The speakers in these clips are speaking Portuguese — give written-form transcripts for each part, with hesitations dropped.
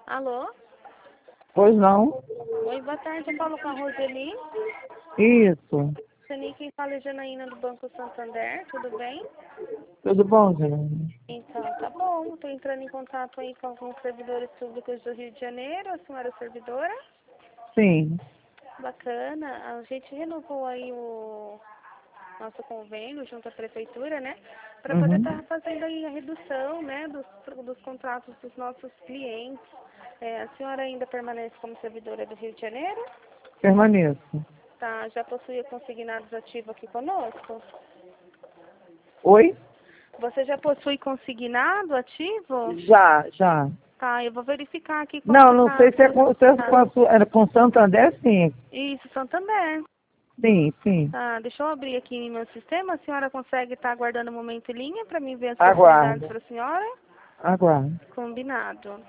Alô? Pois não? Oi, boa tarde. Eu falo com a Roseli. Isso. Sani, quem fala é Janaína do Banco Santander. Tudo bem? Tudo bom, Janaína? Então, tá bom. Estou entrando em contato aí com alguns servidores públicos do Rio de Janeiro. A senhora é servidora? Sim. Bacana. A gente renovou aí o nosso convênio junto à prefeitura, né? Para poder estar Uhum. fazendo aí a redução, né, dos contratos dos nossos clientes. A senhora ainda permanece como servidora do Rio de Janeiro? Permaneço. Tá, já possui consignados ativos aqui conosco? Oi? Você já possui consignado ativo? Já. Tá, eu vou verificar aqui como Não, que não tá. sei se é era com Santander, sim. Isso, Santander. Sim. Tá, deixa eu abrir aqui em meu sistema. A senhora consegue estar aguardando um momento em linha para mim ver as possibilidades Aguardo. para a senhora? Aguardo. Combinado.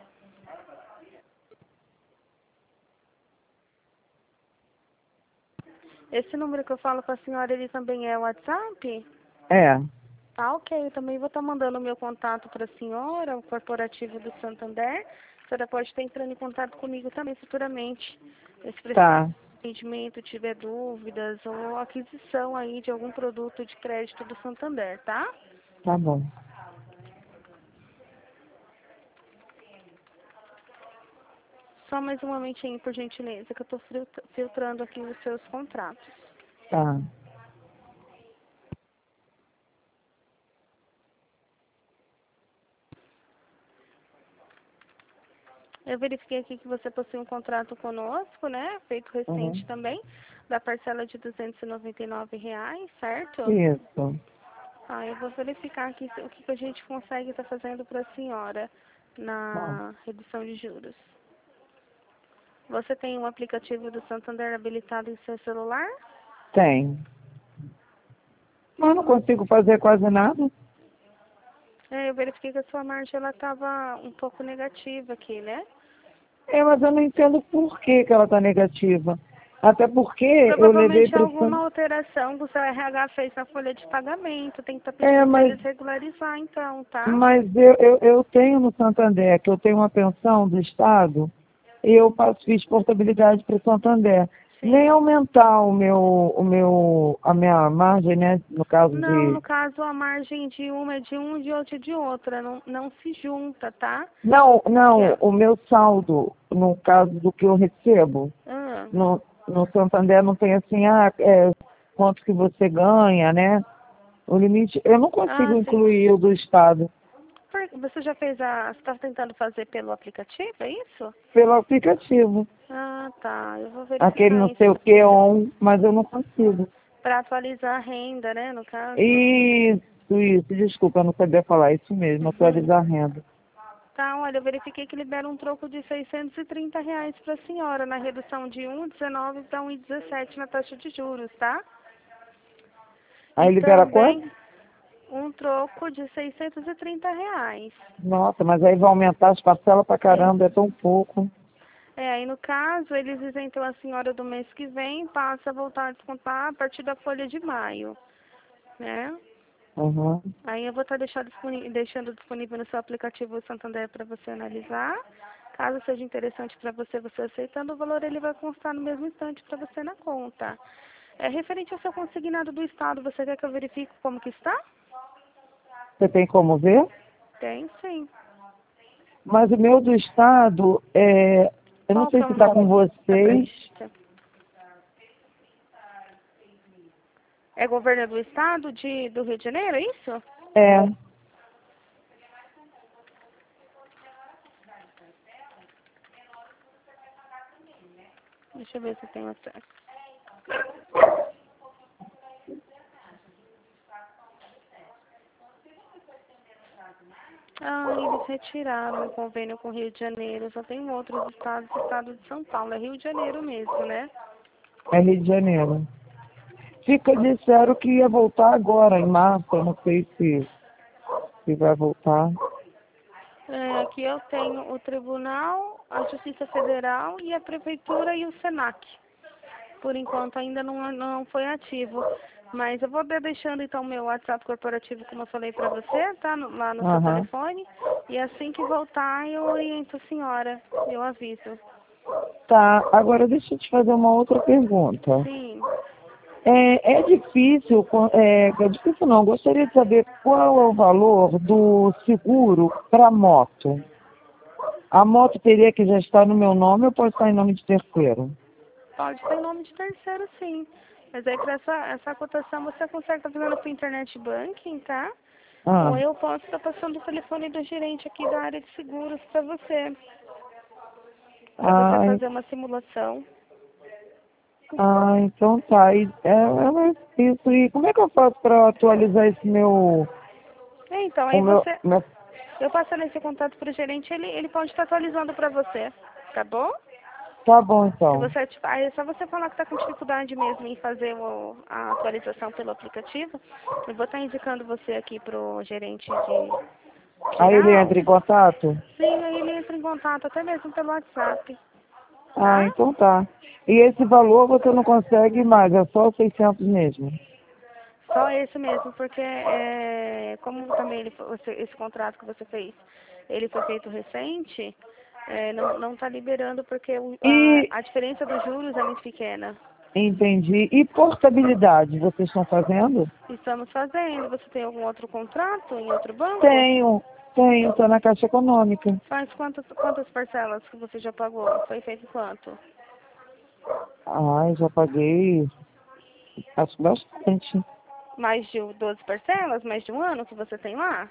Esse número que eu falo com a senhora, ele também é o WhatsApp? É. Tá, ok. Eu também vou estar mandando o meu contato para a senhora, o corporativo do Santander. A senhora pode estar entrando em contato comigo também futuramente. Se precisar Tá. de atendimento, tiver dúvidas ou aquisição aí de algum produto de crédito do Santander, tá? Tá bom. Só mais um momentinho, por gentileza, que eu estou filtrando aqui os seus contratos. Tá. Eu verifiquei aqui que você possui um contrato conosco, né? Feito recente Uhum. também, da parcela de R$ 299, certo? Isso. Eu vou verificar aqui o que a gente consegue estar fazendo para a senhora Tá. na redução de juros. Você tem um aplicativo do Santander habilitado em seu celular? Tem. Mas não consigo fazer quase nada. Eu verifiquei que a sua margem ela estava um pouco negativa aqui, né? Mas eu não entendo por que ela tá negativa. Até porque eu levei Provavelmente pro alguma alteração que o seu RH fez na folha de pagamento. Tem que estar É, pedindo para mas eles regularizar, então, tá? Mas eu tenho no Santander, que eu tenho uma pensão do Estado, e eu fiz portabilidade para o Santander. Nem Sim. aumentar a minha margem, né, no caso Não, de... no caso, a margem de uma é de um, de outra é de outra. Não se junta, tá? Que Não, é... o meu saldo, no caso do que eu recebo, Ah, no Santander não tem assim, quanto que você ganha, né? O limite, eu não consigo sim. incluir o do Estado Você já fez a... Você está tentando fazer pelo aplicativo, é isso? pelo aplicativo. Ah, tá. Eu vou Aquele verificar não isso sei o que on, mas eu não consigo. para atualizar a renda, né, no caso. Desculpa, eu não sabia falar isso mesmo, Uhum. atualizar a renda. Tá, olha, eu verifiquei que libera um troco de R$ 630 para a senhora, na redução de 1,19 para 1,17 na taxa de juros, tá? E Aí libera quanto? também um troco de R$ 630. Nossa, mas aí vai aumentar as parcelas pra caramba, é tão pouco. Aí no caso, eles isentam a senhora do mês que vem, passa a voltar a descontar a partir da folha de maio, né? Uhum. Aí eu vou estar deixando disponível no seu aplicativo Santander para você analisar. Caso seja interessante para você, você aceitando, o valor ele vai constar no mesmo instante para você na conta. Referente ao seu consignado do Estado, você quer que eu verifique como que está? Você tem como ver? Tem, sim. Mas o meu do Estado, eu não Qual que sei é se o está com nome da vocês. prancheta? É governo do Estado do Rio de Janeiro, é isso? É, Deixa eu ver se eu tenho acesso. Eles retiraram o convênio com o Rio de Janeiro. Só tem outros estados, o estado de São Paulo. É Rio de Janeiro mesmo, né? é Rio de Janeiro. Disseram que ia voltar agora, em março, eu não sei se vai voltar. Aqui eu tenho o Tribunal, a Justiça Federal e a Prefeitura e o SENAC. Por enquanto ainda não foi ativo. Mas eu vou deixando então meu WhatsApp corporativo, como eu falei pra você, tá? Lá no seu Aham. telefone. E assim que voltar eu oriento a senhora. Eu aviso. Tá, agora deixa eu te fazer uma outra pergunta. Sim. É difícil, é difícil não, gostaria de saber qual é o valor do seguro para moto. A moto teria que já estar no meu nome ou pode estar em nome de terceiro? Pode ter nome de terceiro, sim. Mas aí para essa cotação você consegue estar fazendo por internet banking, tá? Ah, Ou eu posso estar passando o telefone do gerente aqui da área de seguros para você. Para você ah, fazer uma simulação. então tá. Isso. E como é que eu faço para atualizar esse Então, o aí meu, você, meu... eu passando esse contato para o gerente, ele pode estar atualizando para você, tá bom? Tá bom Se então. você, tipo, aí é só você falar que está com dificuldade mesmo em fazer a atualização pelo aplicativo, eu vou estar indicando você aqui pro gerente de Aí ele geral. entra em contato? Sim, aí ele entra em contato até mesmo pelo WhatsApp, Ah, tá? então tá. E esse valor você não consegue mais, é só 600 mesmo. Só esse mesmo, porque como também esse contrato que você fez, ele foi feito recente, não está liberando porque E a diferença dos juros é muito pequena. entendi. E portabilidade, vocês estão fazendo? Estamos fazendo. Você tem algum outro contrato em outro banco? Tenho, tá na Caixa Econômica. Faz quantas parcelas que você já pagou? Foi feito quanto? Ai, já paguei, acho bastante. Mais de 12 parcelas? Mais de um ano que você tem lá?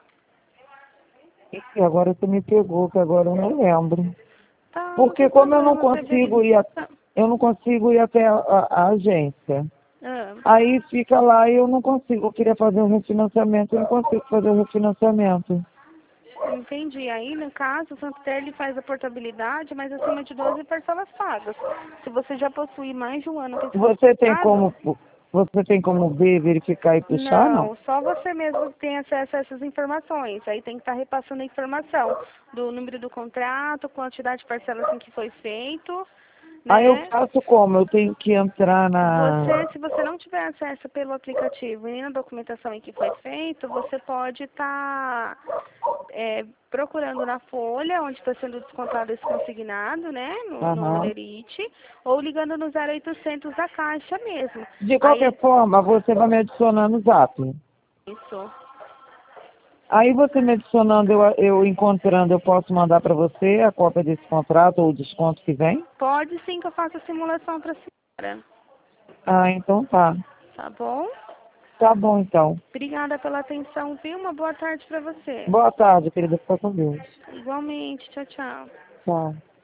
E agora você me pegou, que agora eu não lembro. Tá, não Porque tem como problema, você eu não consigo ir até a agência. Ah, Aí fica lá e eu não consigo. Eu queria fazer um refinanciamento, eu não consigo fazer o refinanciamento. entendi. Aí, no caso, o Santander ele faz a portabilidade, mas acima de 12 parcelas pagas. Se você já possui mais de um ano com esse Você tem certificado, como, você tem como ver, verificar e puxar, não? não, só você mesmo tem acesso a essas informações. Aí tem que estar repassando a informação do número do contrato, quantidade de parcelas em que foi feito, Aí eu né? faço como? Eu tenho que entrar Se você não tiver acesso pelo aplicativo e nem na documentação em que foi feito, você pode estar procurando na folha onde está sendo descontado esse consignado, né, no Aham. Olerite, ou ligando no 0800 da Caixa mesmo. De qualquer Aí, forma, você vai me adicionar no Zap. isso. Aí você me adicionando, eu encontrando, eu posso mandar para você a cópia desse contrato ou o desconto que vem? Pode sim que eu faça a simulação para a senhora, Ah, então tá. tá bom? Tá bom então. Obrigada pela atenção, viu? Uma boa tarde para você. Boa tarde, querida. Fica com Deus. Igualmente, tchau, tchau. Tchau.